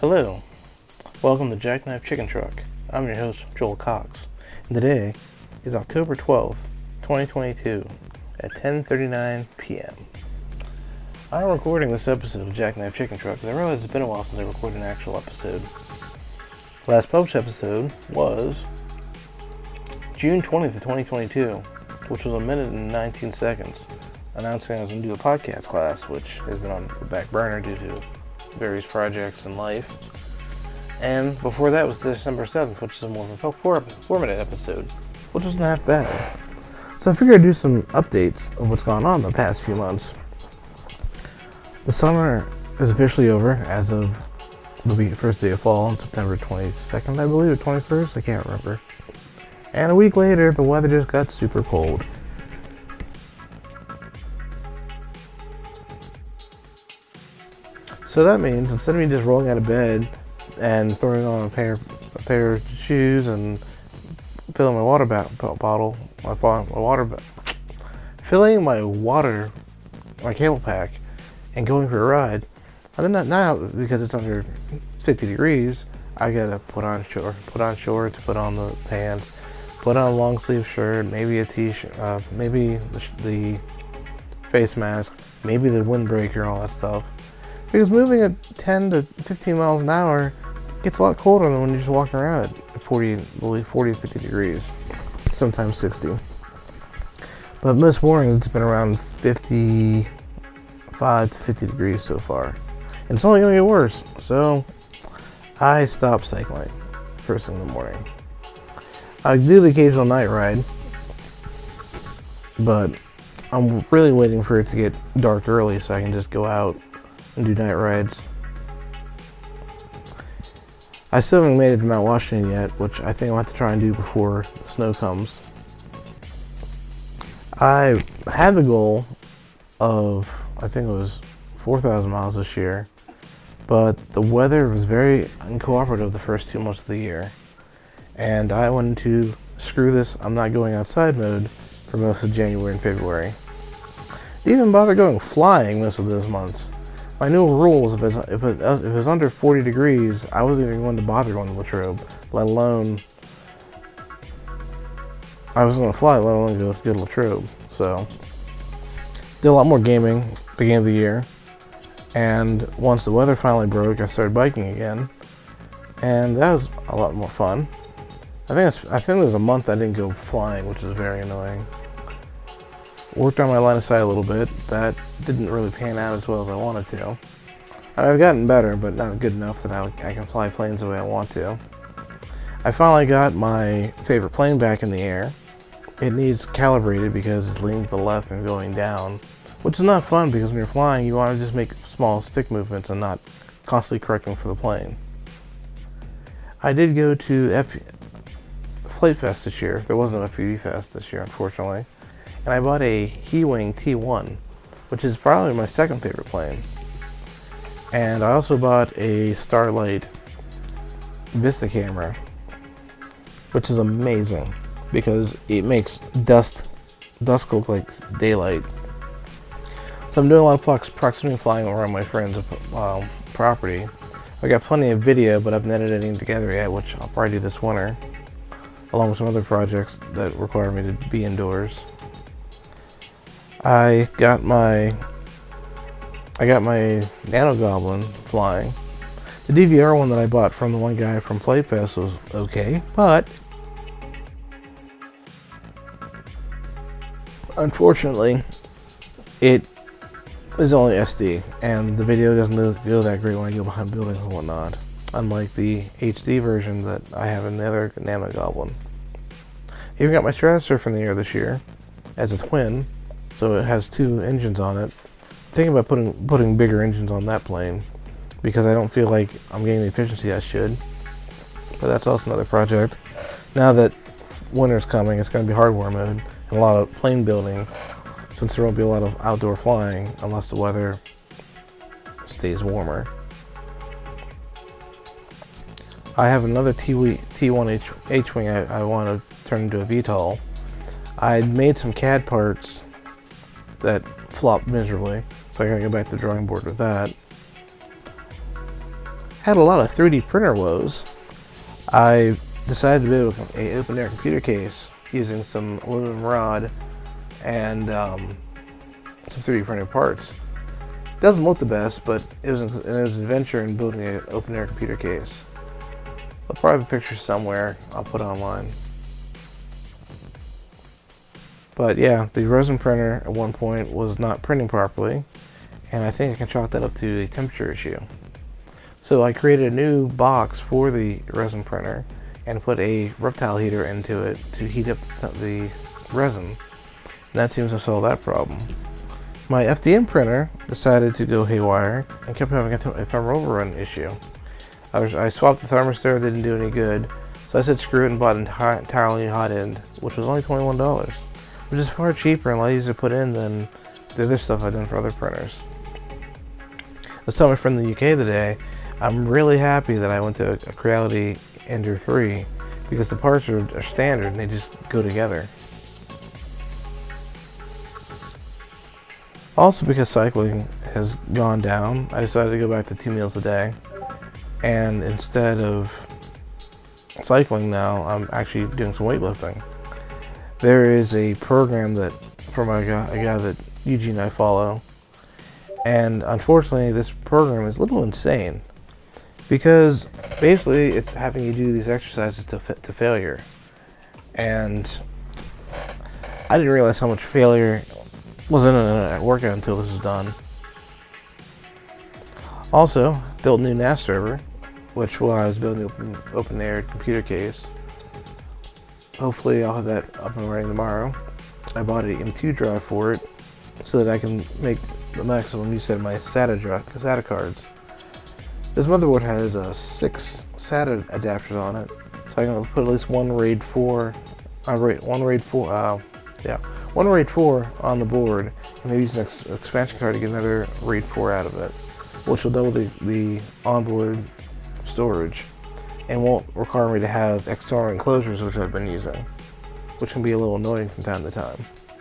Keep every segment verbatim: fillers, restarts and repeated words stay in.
Hello, welcome to Jackknife Chicken Truck. I'm your host, Joel Cox, and today is October twelfth, twenty twenty-two at ten thirty-nine p.m. I'm recording this episode of Jackknife Chicken Truck because I realize it's been a while since I recorded an actual episode. The last published episode was June twentieth of twenty twenty-two, which was a minute and nineteen seconds, announcing I was going to do a podcast class, which has been on the back burner due to various projects in life. And before that was December seventh, which is a more of a four, four minute episode, which wasn't half bad. So I figured I'd do some updates of what's gone on the past few months. The summer is officially over as of the first day of fall on September twenty-second, I believe, or twenty-first, I can't remember. And a week later, the weather just got super cold. So that means instead of me just rolling out of bed and throwing on a pair, a pair of shoes and filling my water ba- bottle, my, my water, ba- filling my water, my cable pack, and going for a ride. And then now, because it's under fifty degrees, I gotta put on short, put on shorts, put on the pants, put on a long sleeve shirt, maybe a t-shirt, uh, maybe the, the face mask, maybe the windbreaker, all that stuff. Because moving at ten to fifteen miles an hour gets a lot colder than when you're just walking around at forty, forty to fifty degrees, sometimes sixty. But most mornings it's been around fifty-five to fifty degrees so far. And it's only going to get worse. So I stopped cycling first thing in the morning. I do the occasional night ride, but I'm really waiting for it to get dark early so I can just go out and do night rides. I still haven't made it to Mount Washington yet, which I think I'll have to try and do before the snow comes. I had the goal of, I think it was four thousand miles this year, but the weather was very uncooperative the first two months of the year, and I went into screw this, I'm not going outside mode for most of January and February. Didn't even bother going flying most of those months. My new rule was if it's, if, it, if it's under forty degrees, I wasn't even going to bother going to Latrobe, let alone, I was going to fly, let alone go, go to Latrobe. So, did a lot more gaming at the beginning of the year, and once the weather finally broke, I started biking again, and that was a lot more fun. I think it's, I think there was a month I didn't go flying, which is very annoying. Worked on my line of sight a little bit. That didn't really pan out as well as I wanted to. I've gotten better, but not good enough that I, I can fly planes the way I want to. I finally got my favorite plane back in the air. It needs calibrated because it's leaning to the left and going down, which is not fun because when you're flying, you want to just make small stick movements and not constantly correcting for the plane. I did go to F- Flight Fest this year. There wasn't a F P V Fest this year, unfortunately. And I bought a He-Wing T one, which is probably my second favorite plane. And I also bought a Starlight Vista camera, which is amazing because it makes dust dusk look like daylight. So I'm doing a lot of proximity flying around my friend's uh, property. I got plenty of video, but I haven't edited anything together yet, which I'll probably do this winter, along with some other projects that require me to be indoors. I got my I got my Nano Goblin flying. The D V R one that I bought from the one guy from Flight Fest was okay, but unfortunately it is only S D, and the video doesn't go that great when I go behind buildings and whatnot, unlike the H D version that I have in the other Nano Goblin. Even got my Stratosurf in the air this year as a twin. So it has two engines on it. Thinking about putting putting bigger engines on that plane because I don't feel like I'm getting the efficiency I should. But that's also another project. Now that winter's coming, it's going to be hardware mode and a lot of plane building, since there won't be a lot of outdoor flying unless the weather stays warmer. I have another T one H-Wing I, I want to turn into a V TOL. I made some C A D parts that flopped miserably, so I gotta go back to the drawing board with that. had a lot of three D printer woes, I decided to build a open air computer case using some aluminum rod and um, some three D printed parts. Doesn't look the best, but it was, an, it was an adventure in building an open air computer case. I'll probably have a picture somewhere I'll put online. But yeah, the resin printer at one point was not printing properly, and I think I can chalk that up to a temperature issue. So I created a new box for the resin printer and put a reptile heater into it to heat up the resin. And that seems to solve that problem. My F D M printer decided to go haywire and kept having a, th a thermal overrun issue. I, was, I swapped the thermistor, didn't do any good, so I said screw it and bought an enti entirely hot end, which was only twenty-one dollars, which is far cheaper and a lot easier to put in than the other stuff I've done for other printers. I saw my friend in the U K today. I'm really happy that I went to a Creality Ender three because the parts are, are standard and they just go together. Also, because cycling has gone down, I decided to go back to two meals a day. And instead of cycling now, I'm actually doing some weightlifting. There is a program that from a guy, a guy that Eugene and I follow. And unfortunately, this program is a little insane. Because basically, it's having you do these exercises to, to failure. And I didn't realize how much failure wasn't in a workout until this is done. Also, built a new N A S server, which while I was building the open, open air computer case, hopefully I'll have that up and running tomorrow. I bought an M two drive for it so that I can make the maximum use out of my SATA, drive, SATA cards. This motherboard has uh, six SATA adapters on it, so I can put at least one RAID four, uh, one RAID four, uh, yeah. One RAID four on the board, and maybe use an ex expansion card to get another RAID four out of it, which will double the, the onboard storage, and won't require me to have external enclosures, which I've been using, which can be a little annoying from time to time.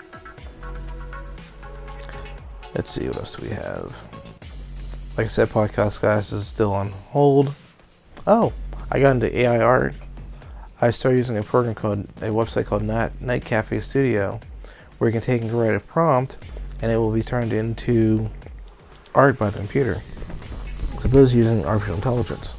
Let's see, what else do we have? Like I said, Podcast Guys is still on hold. Oh, I got into A I art. I started using a program called, a website called Night, Night Cafe Studio, where you can take and write a prompt and it will be turned into art by the computer, as opposed to using artificial intelligence.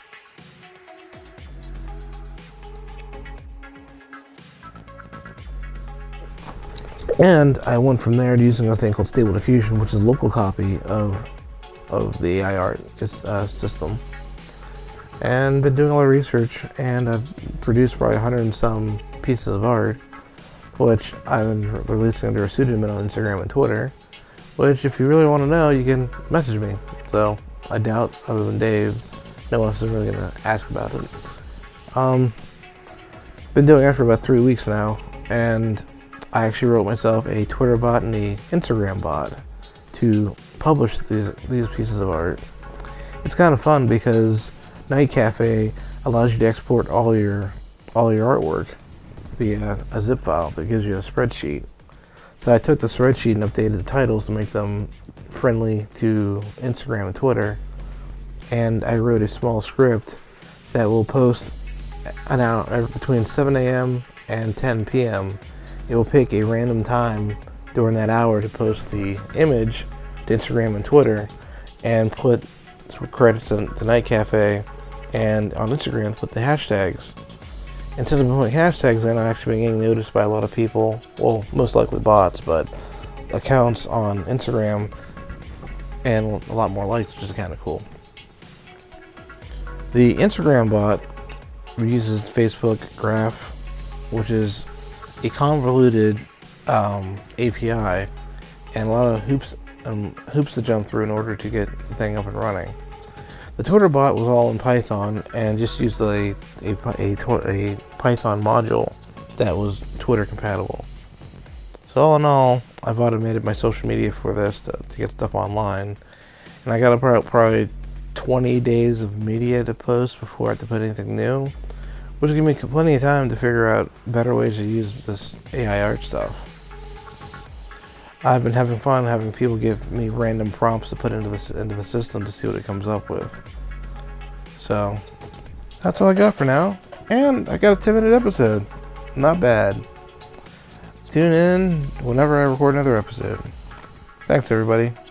And I went from there to using a thing called Stable Diffusion, which is a local copy of of the A I art uh, system. And been doing a lot of research, and I've produced probably a hundred and some pieces of art, which I've been releasing under a pseudonym on Instagram and Twitter, which if you really want to know, you can message me. So I doubt, other than Dave, no one else is really going to ask about it. Um, been doing it for about three weeks now, and I actually wrote myself a Twitter bot and a Instagram bot to publish these these pieces of art. It's kind of fun because Night Cafe allows you to export all your all your artwork via a zip file that gives you a spreadsheet. So I took the spreadsheet and updated the titles to make them friendly to Instagram and Twitter, and I wrote a small script that will post an hour between seven A M and ten P M It will pick a random time during that hour to post the image to Instagram and Twitter, and put credits to the Night Cafe, and on Instagram put the hashtags. And since I've been putting hashtags in, I'm actually been getting noticed by a lot of people, well, most likely bots, but accounts on Instagram, and a lot more likes, which is kind of cool. The Instagram bot uses Facebook Graph, which is a convoluted um, A P I, and a lot of hoops um, hoops to jump through in order to get the thing up and running. The Twitter bot was all in Python and just used a, a, a, a Python module that was Twitter compatible. So all in all, I've automated my social media for this to, to get stuff online, and I got about probably twenty days of media to post before I have to put anything new, which will give me plenty of time to figure out better ways to use this A I art stuff. I've been having fun having people give me random prompts to put into the, into the system to see what it comes up with. So, that's all I got for now. And I got a ten minute episode. Not bad. Tune in whenever I record another episode. Thanks, everybody.